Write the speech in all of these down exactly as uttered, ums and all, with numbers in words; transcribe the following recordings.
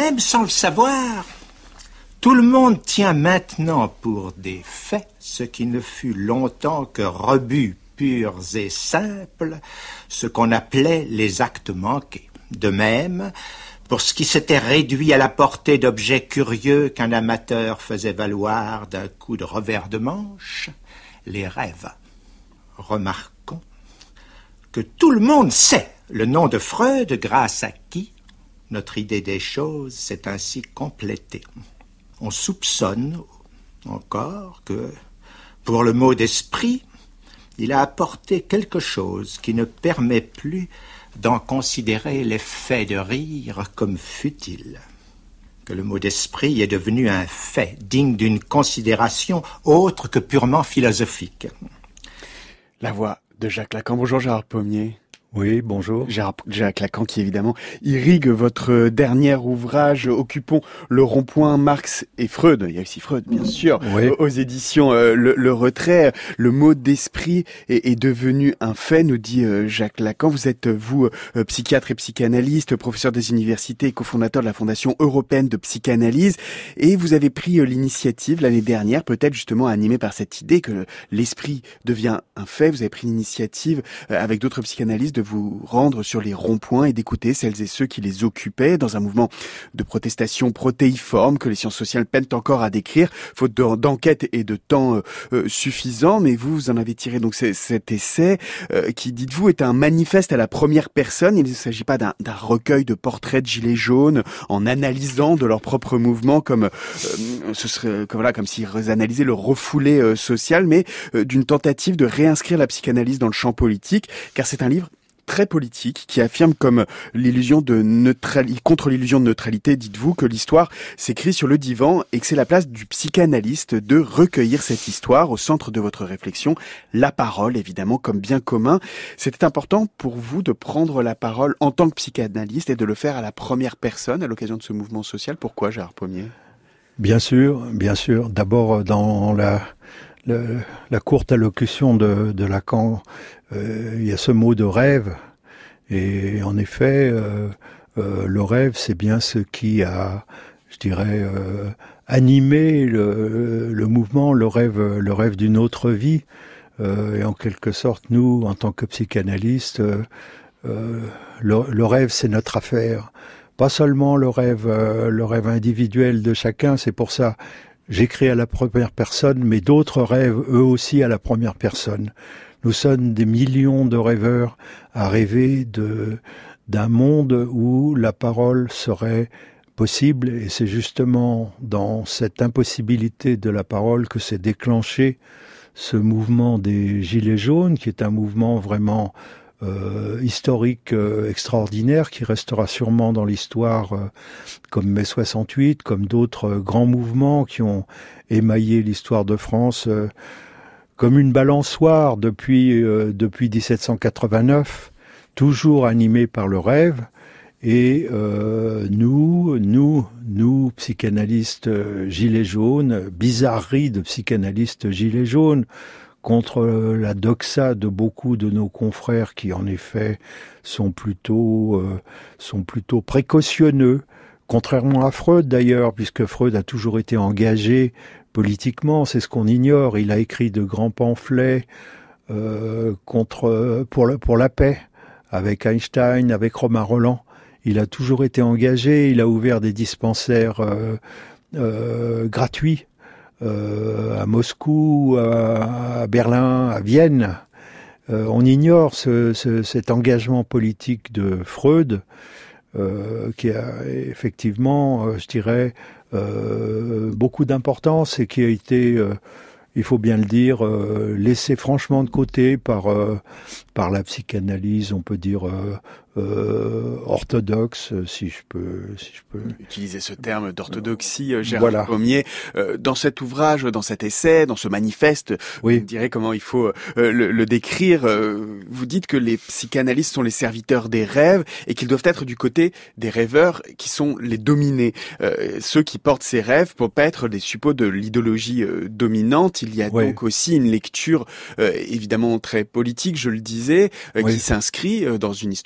même sans le savoir, tout le monde tient maintenant pour des faits ce qui ne fut longtemps que rebuts purs et simples, ce qu'on appelait les actes manqués. De même, pour ce qui s'était réduit à la portée d'objets curieux qu'un amateur faisait valoir d'un coup de revers de manche, les rêves. Remarquons que tout le monde sait le nom de Freud, grâce à qui notre idée des choses s'est ainsi complétée. On soupçonne encore que, pour le mot d'esprit, il a apporté quelque chose qui ne permet plus d'en considérer l'effet de rire comme futile. Que le mot d'esprit est devenu un fait digne d'une considération autre que purement philosophique. La voix de Jacques Lacan. Bonjour Gérard Pommier. Oui, bonjour. Jacques Lacan qui évidemment irrigue votre dernier ouvrage Occupons le rond-point Marx et Freud. Il y a aussi Freud, bien sûr, oui. aux éditions euh, le, le Retrait. Le mot d'esprit est, est devenu un fait, nous dit euh, Jacques Lacan. Vous êtes, vous, euh, psychiatre et psychanalyste, professeur des universités et cofondateur de la Fondation européenne de psychanalyse. Et vous avez pris euh, l'initiative l'année dernière, peut-être justement animé par cette idée que l'esprit devient un fait. Vous avez pris l'initiative euh, avec d'autres psychanalystes de vous rendre sur les ronds-points et d'écouter celles et ceux qui les occupaient dans un mouvement de protestation protéiforme que les sciences sociales peinent encore à décrire, faute d'enquête et de temps euh, suffisant. Mais vous, vous en avez tiré donc cet essai euh, qui, dites-vous, est un manifeste à la première personne. Il ne s'agit pas d'un recueil de portraits de gilets jaunes en analysant de leur propre mouvement comme euh, ce serait comme voilà comme s'ils analysaient le refoulé euh, social, mais euh, d'une tentative de réinscrire la psychanalyse dans le champ politique, car c'est un livre très politique, qui affirme comme l'illusion de neutralité, contre l'illusion de neutralité, dites-vous, que l'histoire s'écrit sur le divan et que c'est la place du psychanalyste de recueillir cette histoire au centre de votre réflexion, la parole, évidemment, comme bien commun. C'était important pour vous de prendre la parole en tant que psychanalyste et de le faire à la première personne à l'occasion de ce mouvement social. Pourquoi, Gérard Pommier ? Bien sûr, bien sûr. D'abord, dans la... Le, la courte allocution de, de Lacan, euh, il y a ce mot de rêve, et en effet, euh, euh, le rêve, c'est bien ce qui a, je dirais, euh, animé le, le mouvement, le rêve, le rêve d'une autre vie, euh, et en quelque sorte, nous, en tant que psychanalystes, euh, euh, le, le rêve, c'est notre affaire. Pas seulement le rêve, euh, le rêve individuel de chacun, c'est pour ça. J'écris à la première personne, mais d'autres rêvent eux aussi à la première personne. Nous sommes des millions de rêveurs à rêver de, d'un monde où la parole serait possible, et c'est justement dans cette impossibilité de la parole que s'est déclenché ce mouvement des Gilets jaunes, qui est un mouvement vraiment Euh, historique euh, extraordinaire, qui restera sûrement dans l'histoire euh, comme mai soixante-huit, comme d'autres euh, grands mouvements qui ont émaillé l'histoire de France euh, comme une balançoire depuis, euh, depuis dix-sept cent quatre-vingt-neuf, toujours animé par le rêve. Et euh, nous, nous, nous, psychanalystes euh, gilets jaunes, bizarrerie de psychanalystes gilets jaunes, contre la doxa de beaucoup de nos confrères qui, en effet, sont plutôt, euh, sont plutôt précautionneux, contrairement à Freud d'ailleurs, puisque Freud a toujours été engagé politiquement, c'est ce qu'on ignore. Il a écrit de grands pamphlets euh, contre, pour, la, pour la paix, avec Einstein, avec Romain Rolland. Il a toujours été engagé, il a ouvert des dispensaires euh, euh, gratuits, Euh, à Moscou, à, à Berlin, à Vienne. Euh, on ignore ce, ce, cet engagement politique de Freud, euh, qui a effectivement, euh, je dirais, euh, beaucoup d'importance et qui a été, euh, il faut bien le dire, euh, laissé franchement de côté par, euh, par la psychanalyse, on peut dire, euh, Euh, orthodoxe, si je peux, si je peux utiliser ce terme d'orthodoxie, Gérard voilà. Pommier. Euh, dans cet ouvrage, dans cet essai, dans ce manifeste, oui. Vous me direz comment il faut euh, le, le décrire. Euh, vous dites que les psychanalystes sont les serviteurs des rêves et qu'ils doivent être du côté des rêveurs qui sont les dominés. Euh, ceux qui portent ces rêves pour pas être des suppôts de l'idéologie euh, dominante. Il y a oui. donc aussi une lecture euh, évidemment très politique, je le disais, euh, oui. qui s'inscrit euh, dans une histoire euh,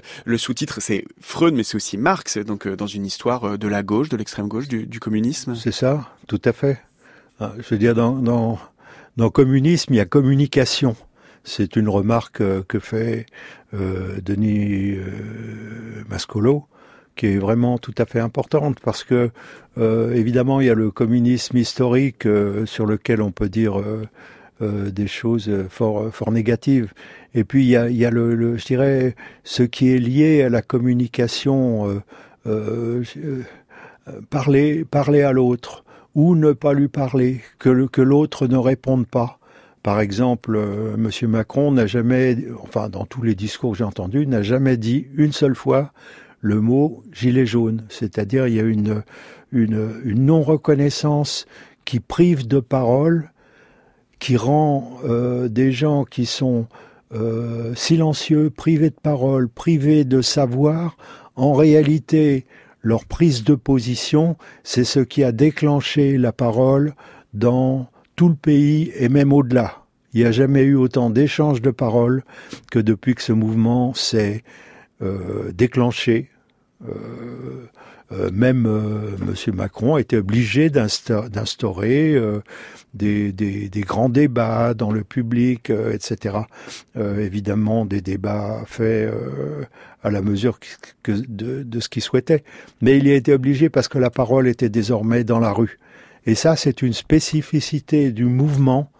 Le sous-titre, c'est Freud, mais c'est aussi Marx, donc euh, dans une histoire de la gauche, de l'extrême gauche, du, du communisme. C'est ça, tout à fait. Je veux dire, dans, dans, dans communisme, il y a communication. C'est une remarque que fait euh, Denis euh, Mascolo, qui est vraiment tout à fait importante, parce que, euh, évidemment, il y a le communisme historique euh, sur lequel on peut dire euh, euh, des choses fort, fort négatives. Et puis, il y a, il y a le, le, je dirais, ce qui est lié à la communication, euh, euh, euh, parler, parler à l'autre, ou ne pas lui parler, que, le, que l'autre ne réponde pas. Par exemple, euh, M. Macron n'a jamais, enfin dans tous les discours que j'ai entendus, n'a jamais dit une seule fois le mot « gilet jaune ». C'est-à-dire il y a une, une, une non-reconnaissance qui prive de parole, qui rend euh, des gens qui sont euh, silencieux, privés de parole, privés de savoir. En réalité, leur prise de position, c'est ce qui a déclenché la parole dans tout le pays et même au-delà. Il n'y a jamais eu autant d'échanges de paroles que depuis que ce mouvement s'est euh, déclenché. Euh, euh, même euh, M. Macron a été obligé d'insta- d'instaurer euh, des, des, des grands débats dans le public, euh, et cetera. Euh, évidemment, des débats faits euh, à la mesure que, de, de ce qu'il souhaitait. Mais il y a été obligé parce que la parole était désormais dans la rue. Et ça, c'est une spécificité du mouvement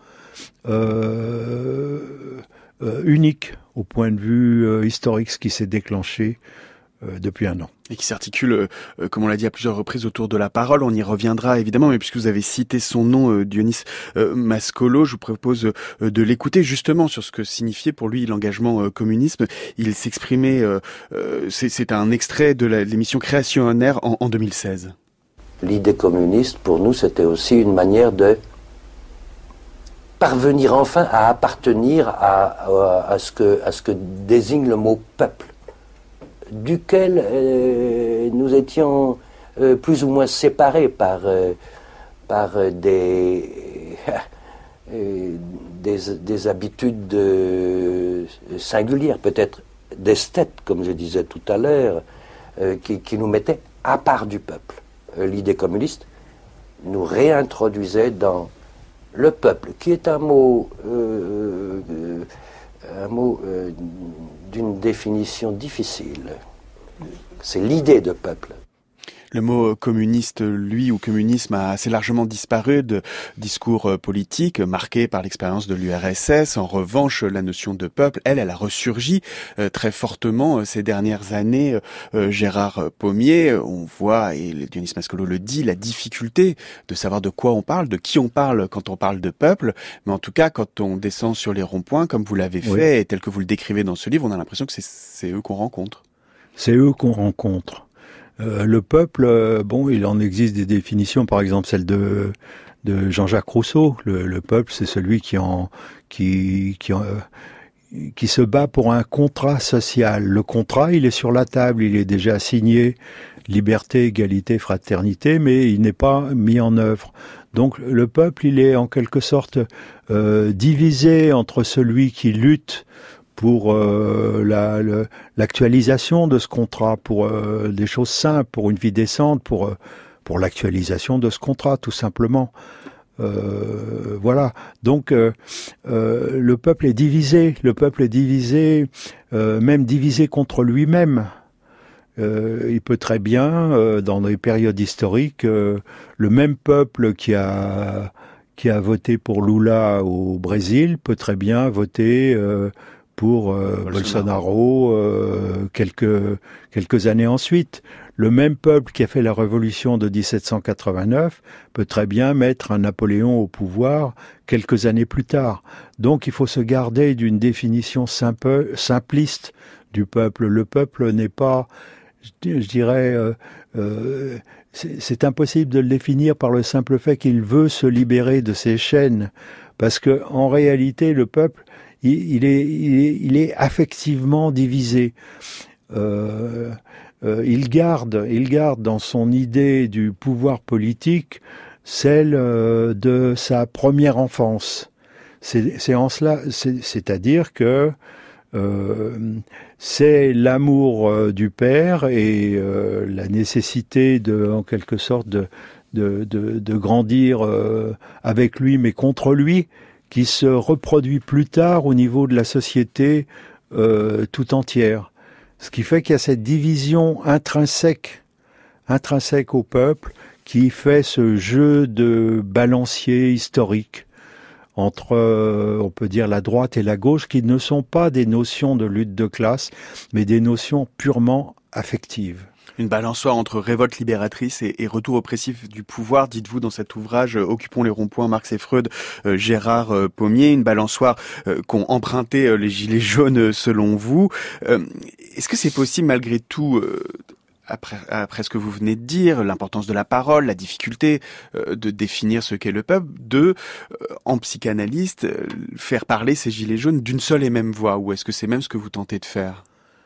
euh, euh, unique au point de vue euh, historique, ce qui s'est déclenché euh, depuis un an. Et qui s'articule, euh, comme on l'a dit à plusieurs reprises, autour de la parole. On y reviendra évidemment, mais puisque vous avez cité son nom, euh, Dionys euh, Mascolo, je vous propose euh, de l'écouter justement sur ce que signifiait pour lui l'engagement euh, communisme. Il s'exprimait, euh, euh, c'est, c'est un extrait de la, l'émission Création en Air en, en deux mille seize. L'idée communiste, pour nous, c'était aussi une manière de parvenir enfin à appartenir à, à, à, ce, que, à ce que désigne le mot peuple, duquel euh, nous étions euh, plus ou moins séparés par, euh, par des, euh, des, des habitudes euh, singulières, peut-être d'esthètes, comme je disais tout à l'heure, euh, qui, qui nous mettaient à part du peuple. L'idée communiste nous réintroduisait dans le peuple, qui est un mot, euh, euh, un mot euh, d'une définition difficile. C'est l'idée de peuple. Le mot communiste, lui, ou communisme, a assez largement disparu de discours politiques marqués par l'expérience de l'U R S S. En revanche, la notion de peuple, elle, elle a ressurgi euh, très fortement euh, ces dernières années. Euh, Gérard Pommier, on voit, et Dionys Mascolo le dit, la difficulté de savoir de quoi on parle, de qui on parle quand on parle de peuple. Mais en tout cas, quand on descend sur les ronds-points, comme vous l'avez fait, oui. Et tel que vous le décrivez dans ce livre, on a l'impression que c'est, c'est eux qu'on rencontre. C'est eux qu'on rencontre. Euh, le peuple, euh, bon, il en existe des définitions, par exemple celle de, de Jean-Jacques Rousseau. Le, le peuple, c'est celui qui en, qui, qui, en, euh, qui se bat pour un contrat social. Le contrat, il est sur la table, il est déjà signé, liberté, égalité, fraternité, mais il n'est pas mis en œuvre. Donc le peuple, il est en quelque sorte euh, divisé entre celui qui lutte pour euh, la, le, l'actualisation de ce contrat, pour euh, des choses simples, pour une vie décente, pour, euh, pour l'actualisation de ce contrat, tout simplement. Euh, voilà. Donc, euh, euh, le peuple est divisé. Le peuple est divisé, euh, même divisé contre lui-même. Euh, il peut très bien, euh, dans des périodes historiques, euh, le même peuple qui a, qui a voté pour Lula au Brésil peut très bien voter euh, pour euh, Bolsonaro, Bolsonaro euh, quelques, quelques années ensuite. Le même peuple qui a fait la révolution de dix-sept cent quatre-vingt-neuf peut très bien mettre un Napoléon au pouvoir quelques années plus tard. Donc il faut se garder d'une définition simple, simpliste du peuple. Le peuple n'est pas, je, je dirais, euh, euh, c'est, c'est impossible de le définir par le simple fait qu'il veut se libérer de ses chaînes. Parce que en réalité, le peuple, il, il, est, il, est, il est affectivement divisé. Euh, euh, il garde, il garde dans son idée du pouvoir politique celle euh, de sa première enfance. C'est, c'est en cela, c'est, c'est-à-dire que Euh, c'est l'amour euh, du père et euh, la nécessité de, en quelque sorte, de, de, de, de grandir euh, avec lui, mais contre lui, qui se reproduit plus tard au niveau de la société euh, tout entière. Ce qui fait qu'il y a cette division intrinsèque, intrinsèque au peuple, qui fait ce jeu de balancier historique entre, euh, on peut dire, la droite et la gauche, qui ne sont pas des notions de lutte de classe, mais des notions purement affectives. Une balançoire entre révolte libératrice et, et retour oppressif du pouvoir, dites-vous dans cet ouvrage euh, Occupons les ronds-points, Marx et Freud, euh, Gérard euh, Pommier, une balançoire euh, qu'ont emprunté euh, les Gilets jaunes euh, selon vous. Euh, est-ce que c'est possible malgré tout euh, Après, après ce que vous venez de dire, l'importance de la parole, la difficulté euh, de définir ce qu'est le peuple, de, euh, en psychanalyste, euh, faire parler ces gilets jaunes d'une seule et même voix, ou est-ce que c'est même ce que vous tentez de faire ?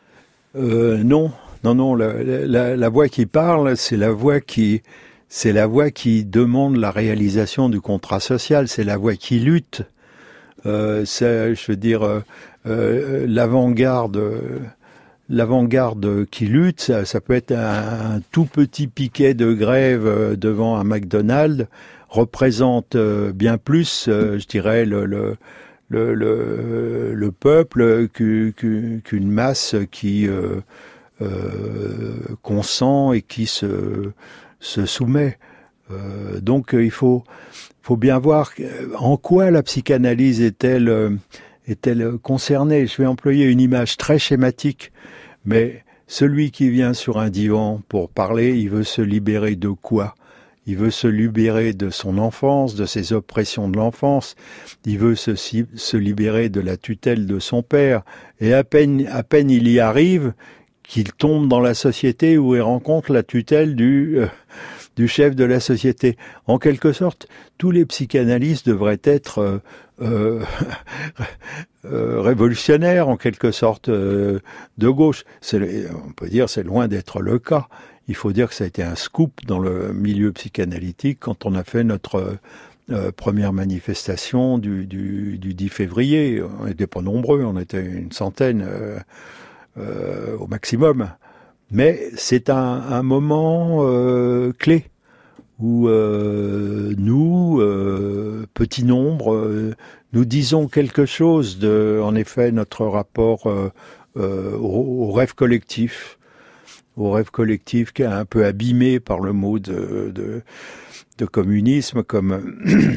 euh, Non, non, non. La, la, la voix qui parle, c'est la voix qui, c'est la voix qui demande la réalisation du contrat social. C'est la voix qui lutte. Euh, c'est, je veux dire, euh, euh, l'avant-garde. Euh, L'avant-garde qui lutte, ça, ça peut être un, un tout petit piquet de grève devant un McDonald's, représente bien plus, je dirais, le, le, le, le, le peuple qu'une masse qui euh, euh, consent et qui se, se soumet. Euh, donc il faut, faut bien voir en quoi la psychanalyse est-elle, est-elle concernée. Je vais employer une image très schématique. Mais celui qui vient sur un divan pour parler, il veut se libérer de quoi ? Il veut se libérer de son enfance, de ses oppressions de l'enfance. Il veut se, se libérer de la tutelle de son père. Et à peine, à peine il y arrive, qu'il tombe dans la société où il rencontre la tutelle du, euh, du chef de la société. En quelque sorte, tous les psychanalystes devraient être euh, euh, euh, révolutionnaires, en quelque sorte, euh, de gauche. C'est, on peut dire c'est loin d'être le cas. Il faut dire que ça a été un scoop dans le milieu psychanalytique quand on a fait notre euh, première manifestation du, du, du dix février. On n'était pas nombreux, on était une centaine euh, euh, au maximum. Mais c'est un, un moment euh, clé où euh, nous, euh, petit nombre, euh, nous disons quelque chose de, en effet, notre rapport euh, euh, au, au rêve collectif, au rêve collectif qui est un peu abîmé par le mot de, de, de communisme, comme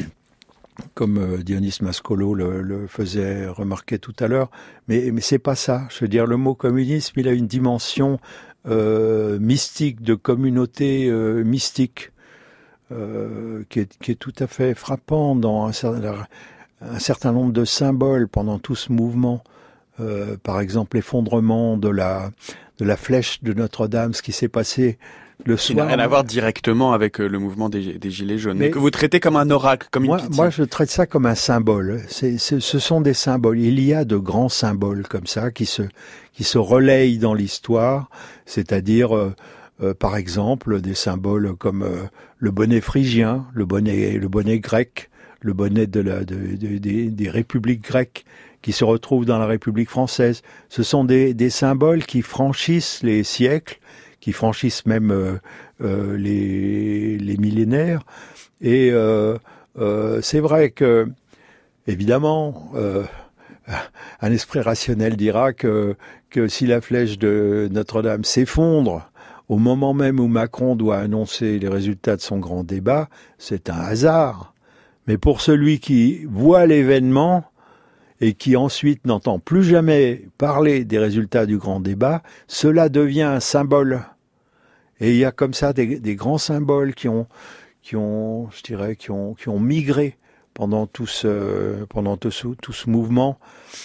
comme Dionys Mascolo le, le faisait remarquer tout à l'heure. Mais mais c'est pas ça. Je veux dire, le mot communisme, il a une dimension euh, mystique, de communauté euh, mystique. Euh, qui, est, qui est tout à fait frappant dans un, un certain nombre de symboles pendant tout ce mouvement. Euh, par exemple, l'effondrement de la, de la flèche de Notre-Dame, ce qui s'est passé le soir. Qui n'a rien à voir directement avec le mouvement des, des Gilets jaunes, mais que vous traitez comme un oracle, comme moi, une pitié. Moi, je traite ça comme un symbole. C'est, c'est, ce sont des symboles. Il y a de grands symboles comme ça qui se, qui se relayent dans l'histoire, c'est-à-dire... Euh, Euh, par exemple, des symboles comme euh, le bonnet phrygien, le bonnet, le bonnet grec, le bonnet de la, de, de, de, des républiques grecques qui se retrouvent dans la République française. Ce sont des, des symboles qui franchissent les siècles, qui franchissent même euh, euh, les, les millénaires. Et euh, euh, c'est vrai que, évidemment, euh, un esprit rationnel dira que, que si la flèche de Notre-Dame s'effondre, au moment même où Macron doit annoncer les résultats de son grand débat, c'est un hasard. Mais pour celui qui voit l'événement et qui ensuite n'entend plus jamais parler des résultats du grand débat, cela devient un symbole. Et il y a comme ça des, des grands symboles qui ont, qui ont, je dirais, qui ont, qui ont migré pendant tout ce, pendant tout ce, tout ce mouvement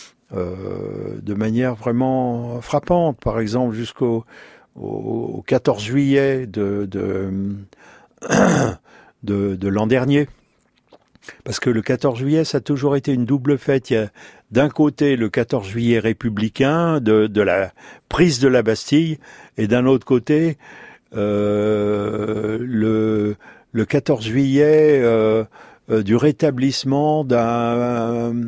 euh, de manière vraiment frappante. Par exemple, jusqu'au au quatorze juillet de, de, de, de l'an dernier. Parce que le quatorze juillet, ça a toujours été une double fête. Il y a d'un côté le quatorze juillet républicain, de, de la prise de la Bastille, et d'un autre côté, euh, le, le quatorze juillet euh, euh, du rétablissement d'un,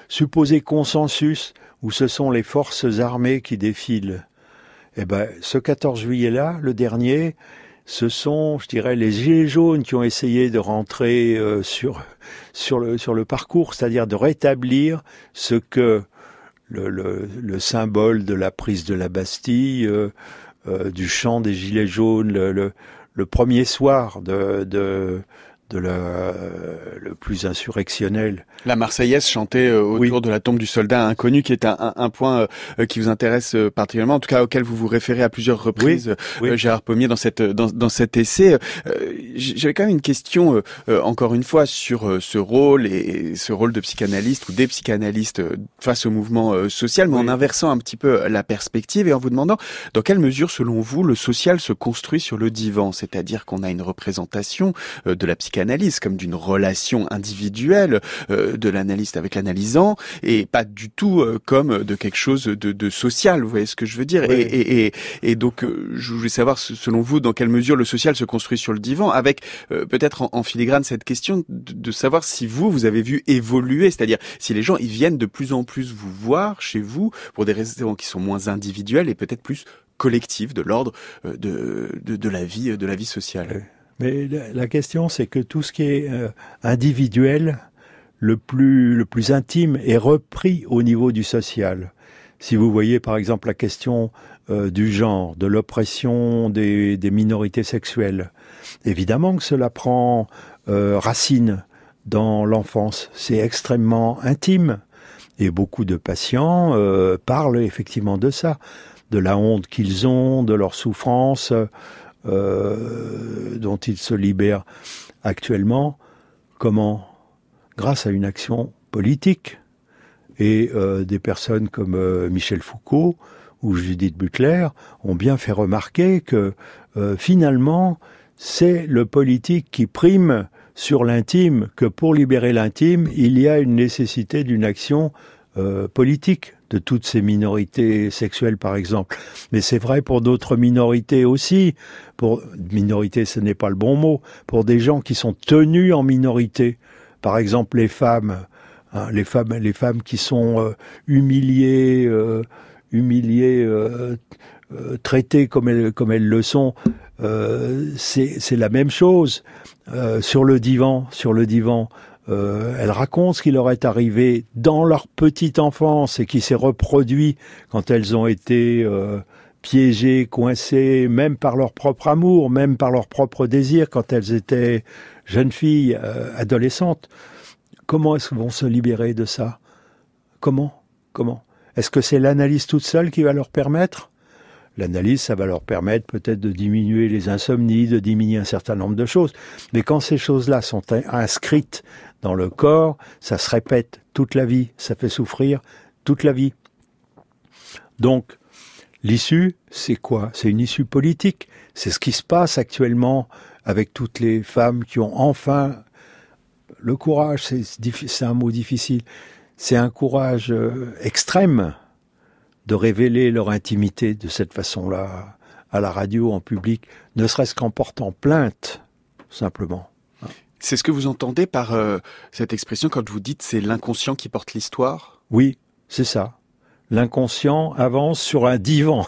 supposé consensus où ce sont les forces armées qui défilent. Eh ben, ce quatorze juillet-là, le dernier, ce sont, je dirais, les gilets jaunes qui ont essayé de rentrer euh, sur sur le sur le parcours, c'est-à-dire de rétablir ce que le, le, le symbole de la prise de la Bastille, euh, euh, du chant des gilets jaunes, le, le, le premier soir de de de la, euh, le plus insurrectionnel. La Marseillaise chantée euh, autour oui. de la tombe du soldat inconnu, qui est un, un, un point euh, qui vous intéresse euh, particulièrement, en tout cas auquel vous vous référez à plusieurs reprises, oui. Euh, oui. Gérard Pommier, dans cette dans, dans cet essai. Euh, j'avais quand même une question, euh, encore une fois, sur euh, ce rôle et, et ce rôle de psychanalyste ou des psychanalystes euh, face au mouvement euh, social, mais oui. en inversant un petit peu la perspective et en vous demandant dans quelle mesure, selon vous, le social se construit sur le divan, c'est-à-dire qu'on a une représentation euh, de la psychanalyse analyse comme d'une relation individuelle euh, de l'analyste avec l'analysant et pas du tout euh, comme de quelque chose de, de social, vous voyez ce que je veux dire. Oui. et, et, et, et donc euh, je voulais savoir selon vous dans quelle mesure le social se construit sur le divan, avec euh, peut-être en, en filigrane cette question de, de savoir si vous vous avez vu évoluer, c'est-à-dire si les gens ils viennent de plus en plus vous voir chez vous pour des raisons qui sont moins individuelles et peut-être plus collectives, de l'ordre euh, de, de, de la vie de la vie sociale. Oui. Mais la question, c'est que tout ce qui est euh, individuel, le plus, le plus intime, est repris au niveau du social. Si vous voyez, par exemple, la question euh, du genre, de l'oppression des, des minorités sexuelles, évidemment que cela prend euh, racine dans l'enfance. C'est extrêmement intime. Et beaucoup de patients euh, parlent effectivement de ça, de la honte qu'ils ont, de leur souffrance, Euh, dont ils se libèrent actuellement. Comment ? Grâce à une action politique. Et euh, des personnes comme euh, Michel Foucault ou Judith Butler ont bien fait remarquer que euh, finalement, c'est le politique qui prime sur l'intime, que pour libérer l'intime, il y a une nécessité d'une action euh, politique de toutes ces minorités sexuelles, par exemple. Mais c'est vrai pour d'autres minorités aussi. Pour minorité, ce n'est pas le bon mot. Pour des gens qui sont tenus en minorité. Par exemple, les femmes, hein, les femmes, les femmes qui sont euh, humiliées, euh, humiliées, euh, euh, traitées comme elles, comme elles le sont. Euh, c'est, c'est la même chose. Euh, sur le divan, sur le divan. Euh, elles racontent ce qui leur est arrivé dans leur petite enfance et qui s'est reproduit quand elles ont été euh, piégées, coincées, même par leur propre amour, même par leur propre désir quand elles étaient jeunes filles, euh, adolescentes. Comment est-ce qu'elles vont se libérer de ça ? Comment ? Comment ? Est-ce que c'est l'analyse toute seule qui va leur permettre ? L'analyse, ça va leur permettre peut-être de diminuer les insomnies, de diminuer un certain nombre de choses. Mais quand ces choses-là sont inscrites dans le corps, ça se répète toute la vie, ça fait souffrir toute la vie. Donc, l'issue, c'est quoi ? C'est une issue politique. C'est ce qui se passe actuellement avec toutes les femmes qui ont enfin le courage, c'est, c'est un mot difficile, c'est un courage euh, extrême de révéler leur intimité de cette façon-là, à la radio, en public, ne serait-ce qu'en portant plainte, simplement. C'est ce que vous entendez par euh, cette expression quand vous dites c'est l'inconscient qui porte l'histoire ? Oui, c'est ça. L'inconscient avance sur un divan.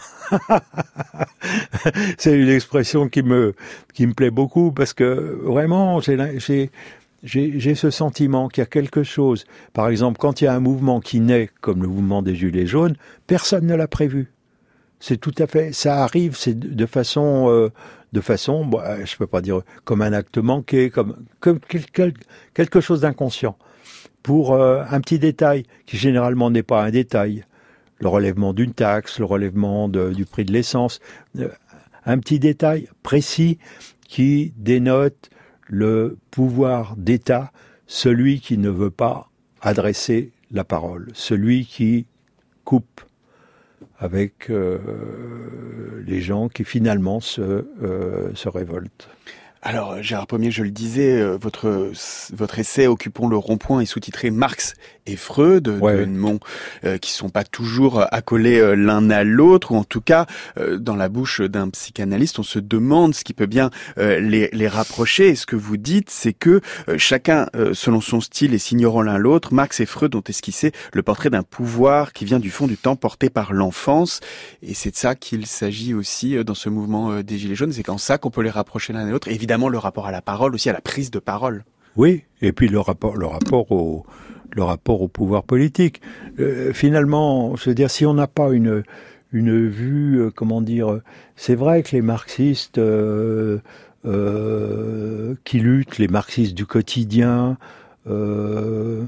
C'est une expression qui me qui me plaît beaucoup parce que vraiment j'ai j'ai J'ai, j'ai ce sentiment qu'il y a quelque chose. Par exemple, quand il y a un mouvement qui naît, comme le mouvement des Gilets jaunes, personne ne l'a prévu. C'est tout à fait, ça arrive, c'est de façon, euh, de façon, bon, je peux pas dire comme un acte manqué, comme, comme quel, quelque chose d'inconscient. Pour euh, un petit détail qui généralement n'est pas un détail, le relèvement d'une taxe, le relèvement de, du prix de l'essence, euh, un petit détail précis qui dénote le pouvoir d'État, celui qui ne veut pas adresser la parole, celui qui coupe avec euh, les gens qui finalement se, euh, se révoltent. Alors, Gérard Pommier, je le disais, votre votre essai Occupons le rond-point est sous-titré Marx et Freud, ouais. de noms euh, qui sont pas toujours accolés euh, l'un à l'autre, ou en tout cas, euh, dans la bouche d'un psychanalyste, on se demande ce qui peut bien euh, les, les rapprocher. Et ce que vous dites, c'est que euh, chacun, euh, selon son style et s'ignorant l'un l'autre, Marx et Freud ont esquissé le portrait d'un pouvoir qui vient du fond du temps porté par l'enfance. Et c'est de ça qu'il s'agit aussi euh, dans ce mouvement euh, des Gilets jaunes. C'est qu'en ça qu'on peut les rapprocher l'un à l'autre. Évidemment, Évidemment, le rapport à la parole, aussi à la prise de parole. Oui, et puis le rapport, le rapport au, le rapport au pouvoir politique. Euh, finalement, je veux dire, si on n'a pas une, une vue, euh, comment dire, c'est vrai que les marxistes euh, euh, qui luttent, les marxistes du quotidien, euh,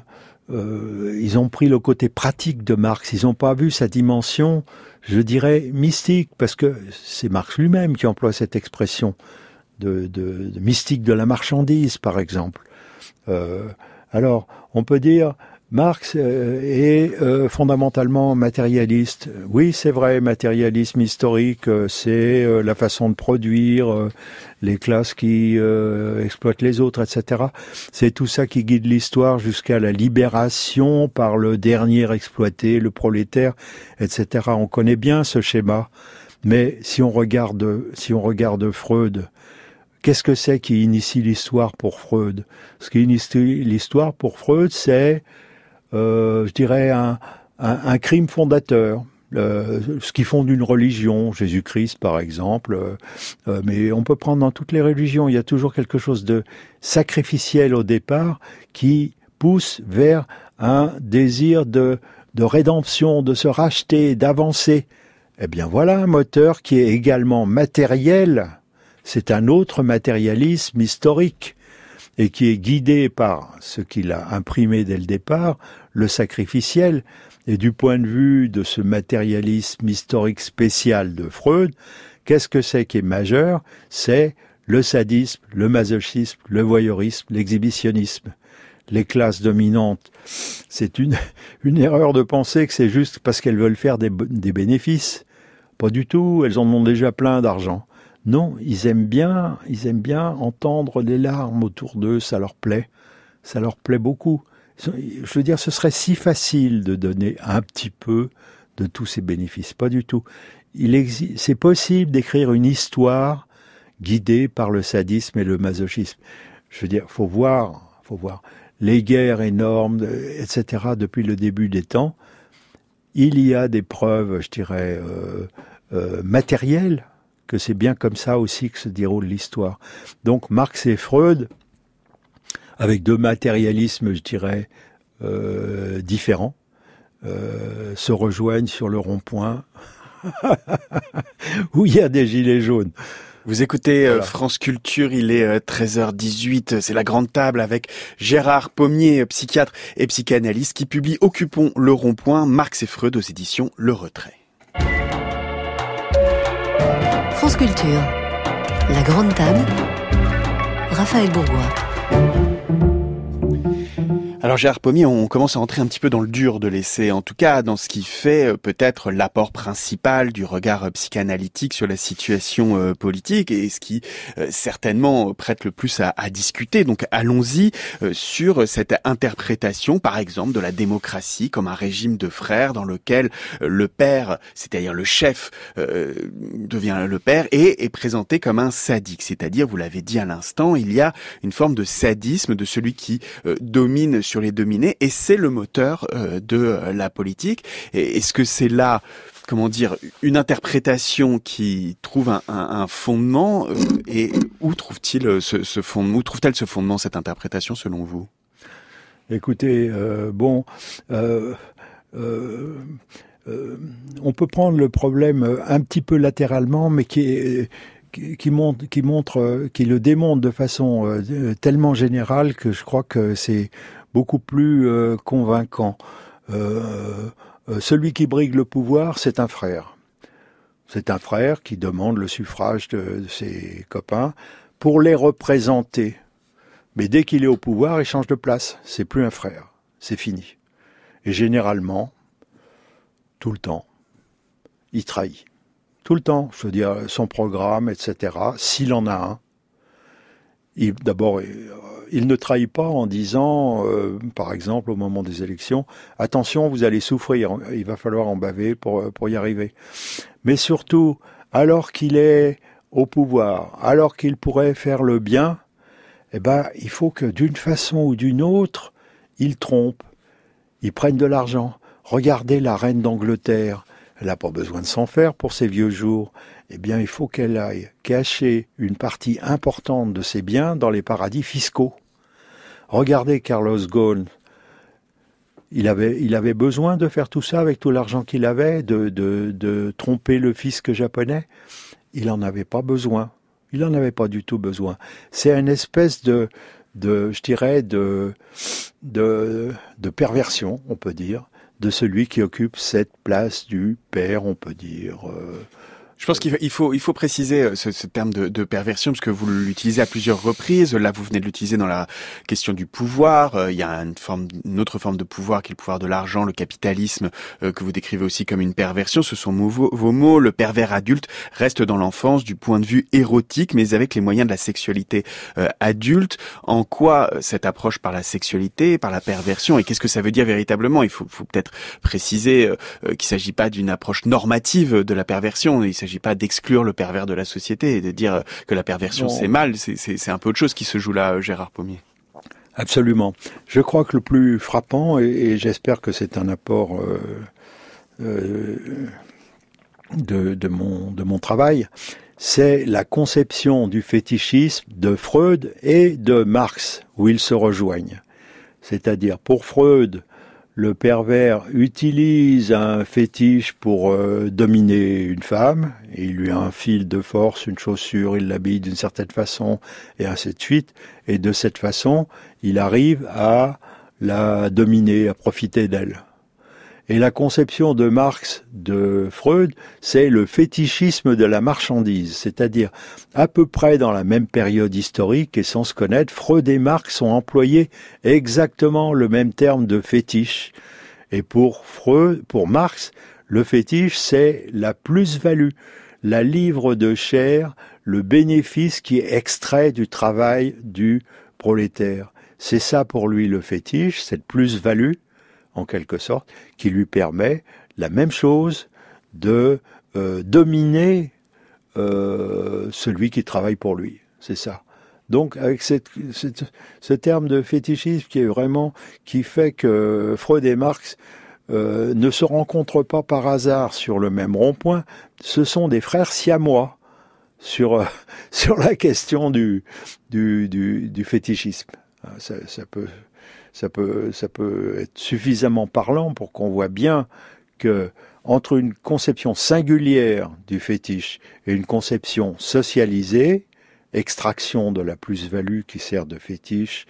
euh, ils ont pris le côté pratique de Marx. Ils n'ont pas vu sa dimension, je dirais, mystique, parce que c'est Marx lui-même qui emploie cette expression. De, de, de mystique de la marchandise, par exemple. Euh, alors, on peut dire, Marx euh, est euh, fondamentalement matérialiste. Oui, c'est vrai, matérialisme historique, euh, c'est euh, la façon de produire, euh, les classes qui euh, exploitent les autres, et cetera. C'est tout ça qui guide l'histoire jusqu'à la libération par le dernier exploité, le prolétaire, et cetera. On connaît bien ce schéma. Mais si on regarde, si on regarde Freud, qu'est-ce que c'est qui initie l'histoire pour Freud? Ce qui initie l'histoire pour Freud, c'est, euh, je dirais, un, un, un crime fondateur. Euh, ce qui fonde une religion, Jésus-Christ par exemple, euh, mais on peut prendre dans toutes les religions, il y a toujours quelque chose de sacrificiel au départ qui pousse vers un désir de, de rédemption, de se racheter, d'avancer. Eh bien voilà un moteur qui est également matériel. C'est un autre matérialisme historique et qui est guidé par ce qu'il a imprimé dès le départ, le sacrificiel. Et du point de vue de ce matérialisme historique spécial de Freud, qu'est-ce que c'est qui est majeur? C'est le sadisme, le masochisme, le voyeurisme, l'exhibitionnisme. Les classes dominantes, c'est une, une erreur de penser que c'est juste parce qu'elles veulent faire des, des bénéfices. Pas du tout, elles en ont déjà plein d'argent. Non, ils aiment bien, ils aiment bien entendre les larmes autour d'eux, ça leur plaît, ça leur plaît beaucoup. Je veux dire, ce serait si facile de donner un petit peu de tous ces bénéfices, pas du tout. Il existe, c'est possible d'écrire une histoire guidée par le sadisme et le masochisme. Je veux dire, faut voir, faut voir les guerres énormes, et cetera. Depuis le début des temps, il y a des preuves, je dirais, euh, euh, matérielles. Que c'est bien comme ça aussi que se déroule l'histoire. Donc Marx et Freud, avec deux matérialismes, je dirais, euh, différents, euh, se rejoignent sur le rond-point où il y a des gilets jaunes. Vous écoutez voilà. France Culture, il est treize heures dix-huit, c'est la grande table avec Gérard Pommier, psychiatre et psychanalyste, qui publie Occupons le rond-point, Marx et Freud aux éditions Le Retrait. France Culture, la grande table, Raphaël Bourgois. Alors Gérard Pommier, on commence à entrer un petit peu dans le dur de l'essai, en tout cas dans ce qui fait peut-être l'apport principal du regard psychanalytique sur la situation euh, politique et ce qui euh, certainement prête le plus à, à discuter. Donc allons-y euh, sur cette interprétation, par exemple, de la démocratie comme un régime de frères dans lequel euh, le père, c'est-à-dire le chef, euh, devient le père et est présenté comme un sadique. C'est-à-dire, vous l'avez dit à l'instant, il y a une forme de sadisme de celui qui euh, domine sur sur les dominés, et c'est le moteur euh, de euh, la politique. Et est-ce que c'est là, comment dire, une interprétation qui trouve un, un, un fondement euh, et où trouve-t-il ce, ce fondement, où trouve-t-elle ce fondement, cette interprétation, selon vous? Écoutez, euh, bon, euh, euh, euh, on peut prendre le problème un petit peu latéralement, mais qui est Qui, qui montre, qui montre, qui le démontre de façon euh, tellement générale que je crois que c'est beaucoup plus euh, convaincant. Euh, euh, celui qui brigue le pouvoir, c'est un frère. C'est un frère qui demande le suffrage de, de ses copains pour les représenter. Mais dès qu'il est au pouvoir, il change de place. C'est plus un frère. C'est fini. Et généralement, tout le temps, il trahit. Tout le temps, je veux dire, son programme, et cetera, s'il en a un, il, d'abord, il ne trahit pas en disant, euh, par exemple, au moment des élections, attention, vous allez souffrir, il va falloir en baver pour, pour y arriver. Mais surtout, alors qu'il est au pouvoir, alors qu'il pourrait faire le bien, eh ben, il faut que d'une façon ou d'une autre, il trompe, il prenne de l'argent. Regardez la reine d'Angleterre, elle n'a pas besoin de s'en faire pour ses vieux jours. Eh bien, il faut qu'elle aille cacher une partie importante de ses biens dans les paradis fiscaux. Regardez Carlos Ghosn. Il avait, il avait besoin de faire tout ça avec tout l'argent qu'il avait, de, de, de tromper le fisc japonais. Il n'en avait pas besoin. Il n'en avait pas du tout besoin. C'est une espèce de, de je dirais, de, de, de perversion, on peut dire, de celui qui occupe cette place du père, on peut dire. Euh, Je pense qu'il faut, il faut préciser ce, ce terme de, de perversion, parce que vous l'utilisez à plusieurs reprises. Là, vous venez de l'utiliser dans la question du pouvoir. Euh, il y a une, forme, une autre forme de pouvoir qui est le pouvoir de l'argent, le capitalisme, euh, que vous décrivez aussi comme une perversion. Ce sont vos, vos mots. Le pervers adulte reste dans l'enfance du point de vue érotique, mais avec les moyens de la sexualité euh, adulte. En quoi cette approche par la sexualité, par la perversion, et qu'est-ce que ça veut dire véritablement? Il faut, faut peut-être préciser euh, qu'il ne s'agit pas d'une approche normative de la perversion. Il s'agit pas d'exclure le pervers de la société et de dire que la perversion non. c'est mal, c'est, c'est, c'est un peu autre chose qui se joue là, Gérard Pommier. Absolument. Je crois que le plus frappant, et, et j'espère que c'est un apport euh, euh, de, de, mon, de mon travail, c'est la conception du fétichisme de Freud et de Marx, où ils se rejoignent. C'est-à-dire, pour Freud, le pervers utilise un fétiche pour euh, dominer une femme. Il lui infile de force une chaussure, il l'habille d'une certaine façon, et ainsi de suite. Et de cette façon, il arrive à la dominer, à profiter d'elle. Et la conception de Marx, de Freud, c'est le fétichisme de la marchandise. C'est-à-dire, à peu près dans la même période historique et sans se connaître, Freud et Marx ont employé exactement le même terme de fétiche. Et pour Freud, pour Marx, le fétiche, c'est la plus-value, la livre de chair, le bénéfice qui est extrait du travail du prolétaire. C'est ça pour lui le fétiche, cette plus-value, en quelque sorte, qui lui permet la même chose de euh, dominer euh, celui qui travaille pour lui. C'est ça. Donc, avec cette, cette, ce terme de fétichisme qui est vraiment, qui fait que Freud et Marx euh, ne se rencontrent pas par hasard sur le même rond-point, ce sont des frères siamois sur, euh, sur la question du, du, du, du fétichisme. Ça, ça peut... Ça peut, ça peut être suffisamment parlant pour qu'on voit bien que entre une conception singulière du fétiche et une conception socialisée, extraction de la plus-value qui sert de fétiche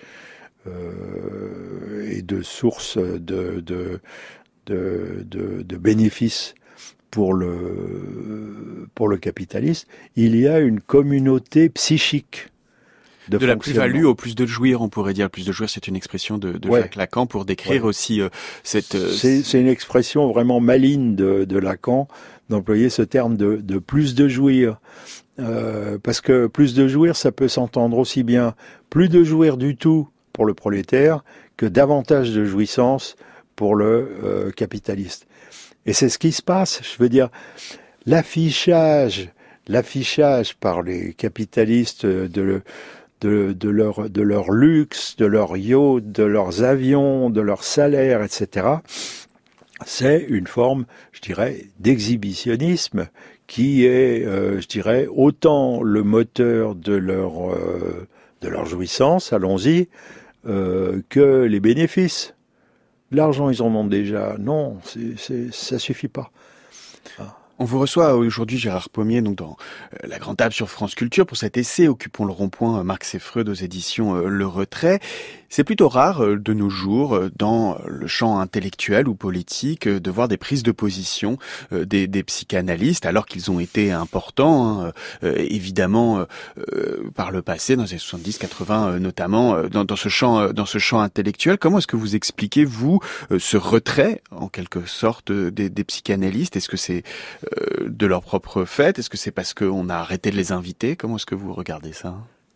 euh, et de source de, de, de, de, de bénéfices pour le, pour le capitaliste, il y a une communauté psychique. De, de la plus-value au plus de jouir, on pourrait dire. Plus de jouir, c'est une expression de, de ouais. Jacques Lacan pour décrire ouais. aussi euh, cette... Euh, c'est, c'est une expression vraiment maligne de, de Lacan d'employer ce terme de, de plus de jouir. Euh, parce que plus de jouir, ça peut s'entendre aussi bien plus de jouir du tout pour le prolétaire que davantage de jouissance pour le euh, capitaliste. Et c'est ce qui se passe. Je veux dire, l'affichage, l'affichage par les capitalistes de... De, de, leur, de leur luxe, de leur yacht, de leurs avions, de leurs salaires, et cetera, c'est une forme, je dirais, d'exhibitionnisme qui est, euh, je dirais, autant le moteur de leur, euh, de leur jouissance, allons-y, euh, que les bénéfices. L'argent, ils en ont déjà. Non, c'est, c'est, ça suffit pas. Ah. On vous reçoit aujourd'hui, Gérard Pommier, donc dans La Grande Table sur France Culture, pour cet essai « Occupons le rond-point, Marx et Freud » aux éditions Le Retrait. C'est plutôt rare de nos jours, dans le champ intellectuel ou politique, de voir des prises de position des, des psychanalystes, alors qu'ils ont été importants, hein, évidemment, euh, par le passé, dans les soixante-dix quatre-vingts notamment, dans, dans, ce champ, dans ce champ intellectuel. Comment est-ce que vous expliquez, vous, ce retrait, en quelque sorte, des, des psychanalystes? Est-ce que c'est de leur propre fait? Est-ce que c'est parce qu'on a arrêté de les inviter? Comment est-ce que vous regardez ça?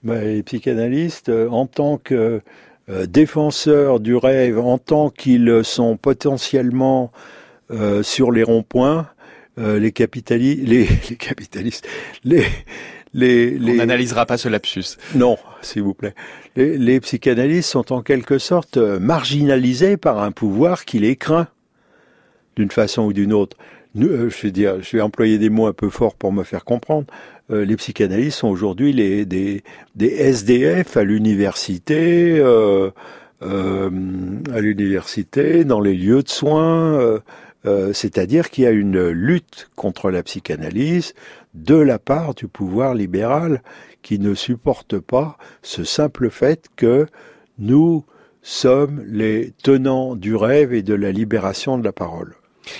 bah, les psychanalystes, euh, en tant que euh, défenseurs du rêve, en tant qu'ils sont potentiellement euh, sur les ronds-points, euh, les, capitali- les, les capitalistes, les, les, les... On n'analysera pas ce lapsus. Non, s'il vous plaît. Les, les psychanalystes sont en quelque sorte marginalisés par un pouvoir qui les craint, d'une façon ou d'une autre. Nous, euh, je vais dire, je vais employer des mots un peu forts pour me faire comprendre. Euh, les psychanalystes sont aujourd'hui les, des, des S D F à l'université, euh, euh, à l'université, dans les lieux de soins. Euh, euh, c'est-à-dire qu'il y a une lutte contre la psychanalyse de la part du pouvoir libéral qui ne supporte pas ce simple fait que nous sommes les tenants du rêve et de la libération de la parole.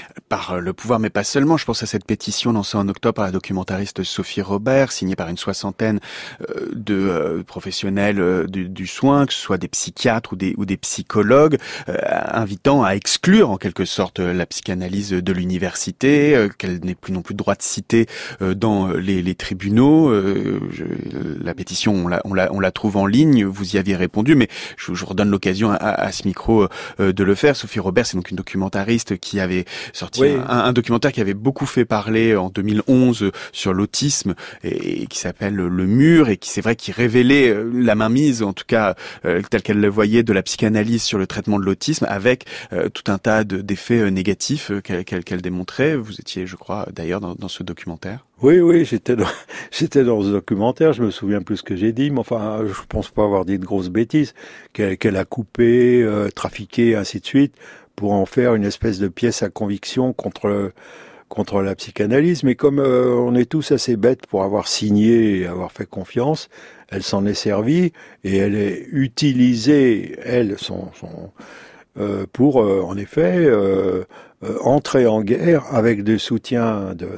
Par le pouvoir, mais pas seulement. Je pense à cette pétition lancée en octobre par la documentariste Sophie Robert, signée par une soixantaine de euh, professionnels euh, du, du soin, que ce soit des psychiatres ou des, ou des psychologues, euh, invitant à exclure en quelque sorte la psychanalyse de l'université, euh, qu'elle n'ait plus non plus de droit de citer euh, dans les, les tribunaux. Euh, je, la pétition, on la, on, la, on la trouve en ligne, vous y aviez répondu, mais je, je vous redonne l'occasion à, à ce micro euh, de le faire. Sophie Robert, c'est donc une documentariste qui avait sorti oui. un, un documentaire qui avait beaucoup fait parler en deux mille onze sur l'autisme et, et qui s'appelle Le Mur et qui c'est vrai qui révélait la mainmise, en tout cas euh, telle qu'elle le voyait, de la psychanalyse sur le traitement de l'autisme avec euh, tout un tas de, d'effets euh, négatifs euh, qu'elle, qu'elle, qu'elle démontrait. Vous étiez, je crois, d'ailleurs dans, dans ce documentaire. Oui, oui, j'étais dans, j'étais dans ce documentaire, je me souviens plus ce que j'ai dit, mais enfin, je pense pas avoir dit de grosses bêtises, qu'elle, qu'elle a coupé, euh, trafiqué, ainsi de suite, pour en faire une espèce de pièce à conviction contre contre la psychanalyse. Mais comme euh, on est tous assez bêtes pour avoir signé et avoir fait confiance, elle s'en est servie et elle est utilisée, elle, son, son euh, pour euh, en effet euh, euh, entrer en guerre avec des soutiens de,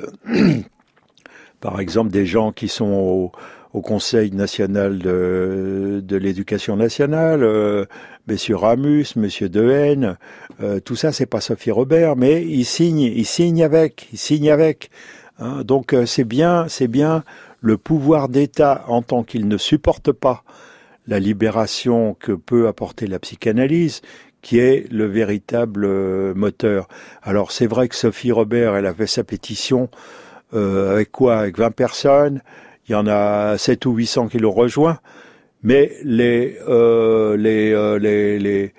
par exemple, des gens qui sont au au Conseil national de, de l'éducation nationale, euh, Monsieur Ramus, Monsieur Dehaene, euh, tout ça, c'est pas Sophie Robert, mais ils signent, ils signent avec, ils signent avec. Hein, donc euh, c'est bien, c'est bien le pouvoir d'État en tant qu'il ne supporte pas la libération que peut apporter la psychanalyse, qui est le véritable euh, moteur. Alors c'est vrai que Sophie Robert, elle a fait sa pétition euh, avec quoi, avec vingt personnes. Il y en a sept ou huit cents qui l'ont rejoint, mais les euh, les, euh, les les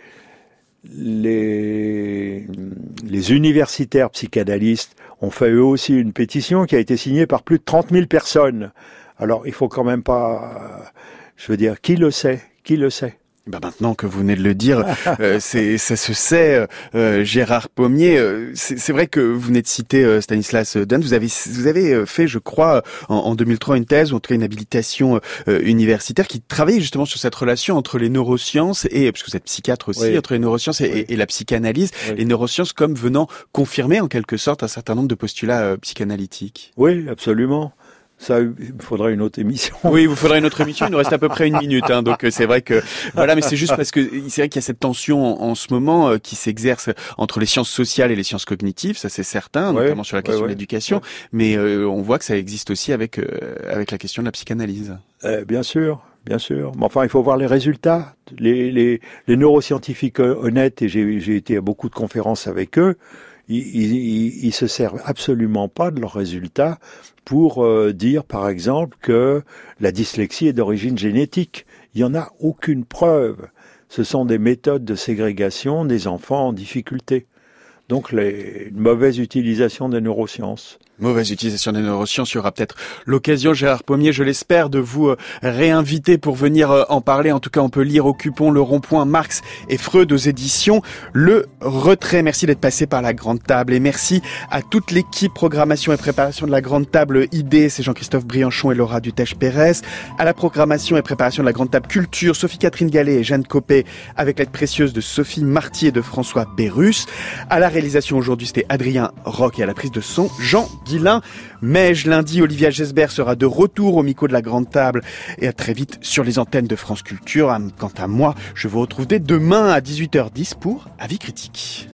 les les universitaires psychanalystes ont fait eux aussi une pétition qui a été signée par plus de trente mille personnes. Alors il faut quand même pas, je veux dire, qui le sait, qui le sait. Ben maintenant que vous venez de le dire, euh, c'est, ça se sait. Euh, Gérard Pommier, euh, c'est, c'est vrai que vous venez de citer euh, Stanislas Dehaene. Vous avez, vous avez fait, je crois, en, en deux mille trois, une thèse ou en tout cas une habilitation euh, universitaire qui travaillait justement sur cette relation entre les neurosciences et, parce que vous êtes psychiatre aussi, oui. entre les neurosciences et, oui. et, et la psychanalyse. Oui. Les neurosciences comme venant confirmer en quelque sorte un certain nombre de postulats euh, psychanalytiques. Oui, absolument. Ça, il me faudrait une autre émission. Oui, il vous faudrait une autre émission. Il nous reste à peu près une minute, hein, donc c'est vrai que voilà, mais c'est juste parce que c'est vrai qu'il y a cette tension en, en ce moment euh, qui s'exerce entre les sciences sociales et les sciences cognitives, ça c'est certain, ouais, notamment sur la question ouais, ouais. de l'éducation. Ouais. Mais euh, on voit que ça existe aussi avec euh, avec la question de la psychanalyse. Euh, bien sûr. Bien sûr, mais enfin, il faut voir les résultats. Les, les, les neuroscientifiques honnêtes, et j'ai, j'ai été à beaucoup de conférences avec eux, ils, ils, ils se servent absolument pas de leurs résultats pour euh, dire, par exemple, que la dyslexie est d'origine génétique. Il n'y en a aucune preuve. Ce sont des méthodes de ségrégation des enfants en difficulté. Donc, les, une mauvaise utilisation des neurosciences. Mauvaise utilisation des neurosciences, il y aura peut-être l'occasion, Gérard Pommier, je l'espère, de vous réinviter pour venir en parler. En tout cas, on peut lire Occupons le rond-point Marx et Freud aux éditions Le Retrait. Merci d'être passé par la Grande Table et merci à toute l'équipe programmation et préparation de la Grande Table I D, c'est Jean-Christophe Brianchon et Laura Dutèche-Pérez. À la programmation et préparation de la Grande Table Culture, Sophie-Catherine Gallet et Jeanne Copé, avec l'aide précieuse de Sophie Marty et de François Bérus. À la réalisation aujourd'hui, c'était Adrien Roch et à la prise de son, Jean Guillain. Meige, lundi, Olivia Gesbert sera de retour au micro de la Grande Table et à très vite sur les antennes de France Culture. Quant à moi, je vous retrouve dès demain à dix-huit heures dix pour Avis Critique.